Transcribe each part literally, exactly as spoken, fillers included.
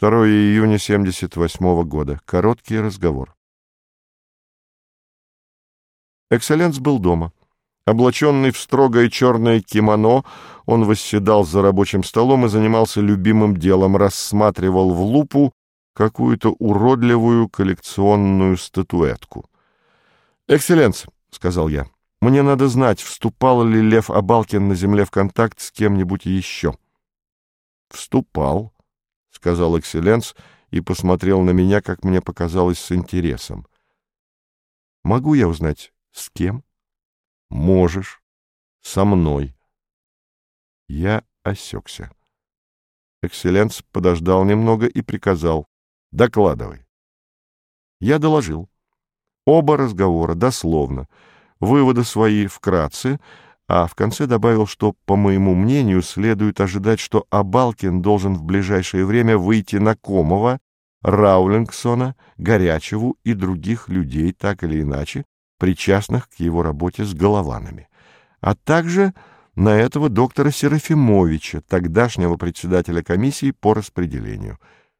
второго июня семьдесят восьмого года. Короткий разговор. Экселленс был дома. Облаченный в строгое черное кимоно, он восседал за рабочим столом и занимался любимым делом, рассматривал в лупу какую-то уродливую коллекционную статуэтку. «Экселленс», — сказал я, — «мне надо знать, вступал ли Лев Абалкин на земле в контакт с кем-нибудь еще». «Вступал», — сказал Экселленс и посмотрел на меня, как мне показалось, с интересом. «Могу я узнать, с кем?» «Можешь. Со мной». Я осекся. Экселленс подождал немного и приказал: «Докладывай». Я доложил. Оба разговора, дословно, выводы свои вкратце, а в конце добавил, что, по моему мнению, следует ожидать, что Абалкин должен в ближайшее время выйти на Комова, Раулингсона, Горячеву и других людей, так или иначе, причастных к его работе с голованами, а также на этого доктора Серафимовича, тогдашнего председателя комиссии по распределению.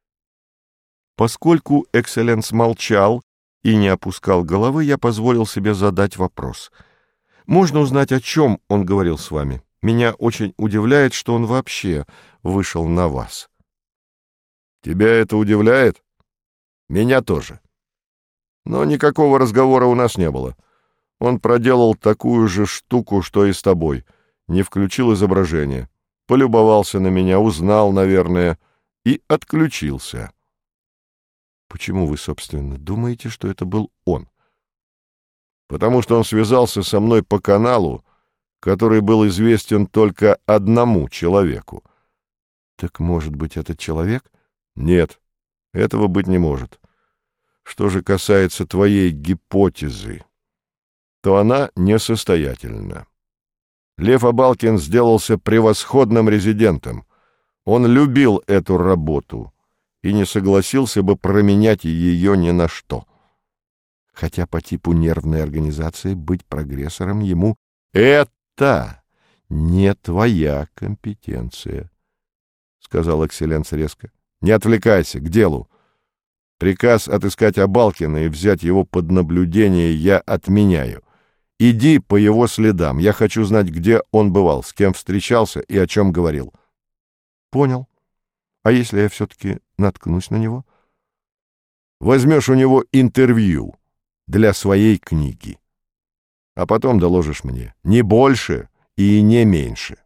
Поскольку Экселленс молчал и не опускал головы, я позволил себе задать вопрос. «Можно узнать, о чем он говорил с вами? Меня очень удивляет, что он вообще вышел на вас». «Тебя это удивляет? Меня тоже. Но никакого разговора у нас не было. Он проделал такую же штуку, что и с тобой. Не включил изображение. Полюбовался на меня, узнал, наверное, и отключился». «Почему вы, собственно, думаете, что это был он?» «Потому что он связался со мной по каналу, который был известен только одному человеку». «Так, может быть, этот человек?» «Нет, этого быть не может. Что же касается твоей гипотезы, то она несостоятельна. Лев Абалкин сделался превосходным резидентом. Он любил эту работу и не согласился бы променять ее ни на что. Хотя по типу нервной организации быть прогрессором ему — это не твоя компетенция», — сказал Экселленс резко. «Не отвлекайся, к делу. Приказ отыскать Абалкина и взять его под наблюдение я отменяю. Иди по его следам. Я хочу знать, где он бывал, с кем встречался и о чем говорил». «Понял. А если я все-таки наткнусь на него?» «Возьмешь у него интервью для своей книги. А потом доложишь мне. Не больше и не меньше».